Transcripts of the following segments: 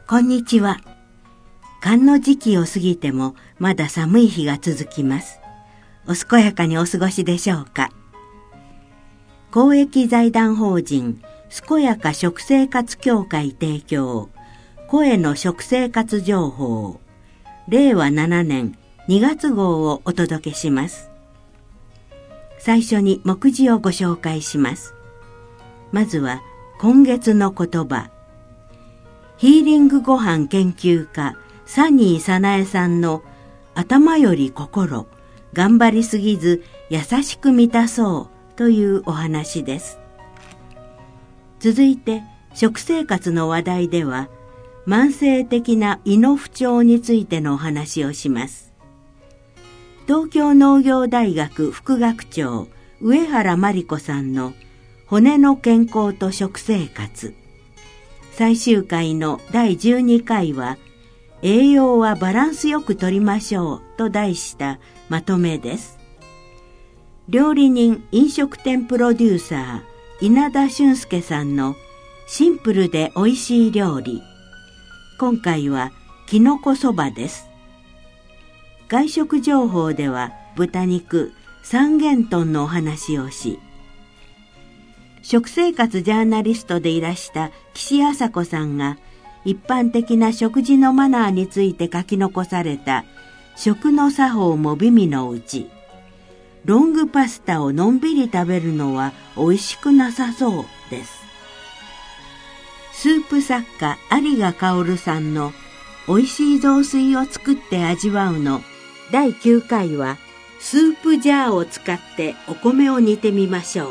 こんにちは。寒の時期を過ぎてもまだ寒い日が続きます。お健やかにお過ごしでしょうか。公益財団法人健やか食生活協会提供声の食生活情報令和7年2月号をお届けします。最初に目次をご紹介します。まずは今月の言葉。ヒーリングごはん研究家サニーサナエさんの頭より心、頑張りすぎず優しく満たそうというお話です。続いて食生活の話題では慢性的な胃の不調についてのお話をします。東京農業大学副学長上原真理子さんの骨の健康と食生活最終回の第12回は栄養はバランスよくとりましょうと題したまとめです。料理人飲食店プロデューサー稲田俊介さんのシンプルでおいしい料理。今回はきのこそばです。外食情報では豚肉三元豚のお話をし、食生活ジャーナリストでいらした岸麻子さんが一般的な食事のマナーについて書き残された食の作法も美味のうち、ロングパスタをのんびり食べるのは美味しくなさそうです。スープ作家有賀薫さんの美味しい雑炊を作って味わうの第9回はスープジャーを使ってお米を煮てみましょう。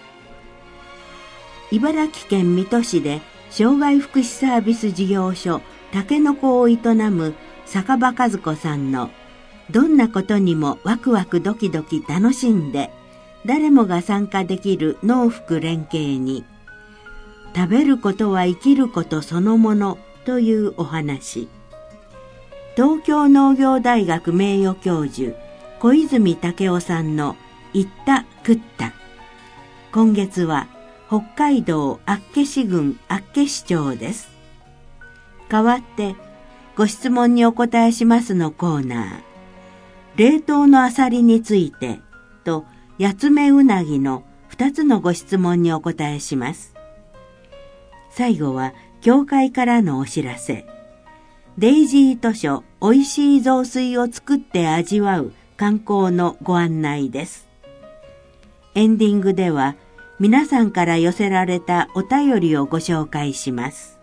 茨城県水戸市で障害福祉サービス事業所たけのこを営む坂場和子さんのどんなことにもワクワクドキドキ楽しんで誰もが参加できる農福連携に食べることは生きることそのものというお話。東京農業大学名誉教授小泉武夫さんの言った食った。今月は北海道厚岸郡厚岸町です。代わってご質問にお答えしますのコーナー。冷凍のアサリについてとやつめうなぎの2つのご質問にお答えします。最後は教会からのお知らせ。デイジー図書おいしい雑炊を作って味わう観光のご案内です。エンディングでは皆さんから寄せられたお便りをご紹介します。